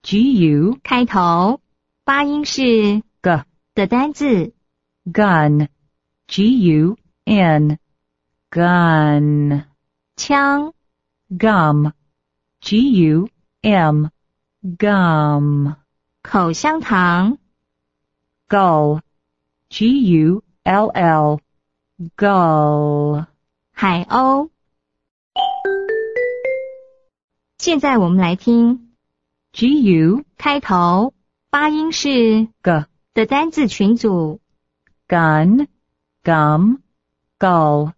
Gu 开头，发音是 G 的单字。 gun Gun gun 枪， gum Gum gum 口香糖， gull Gull gull 海鸥。现在我们来听 Gu 开头，发音是 G 的单字群组。 gun gum gull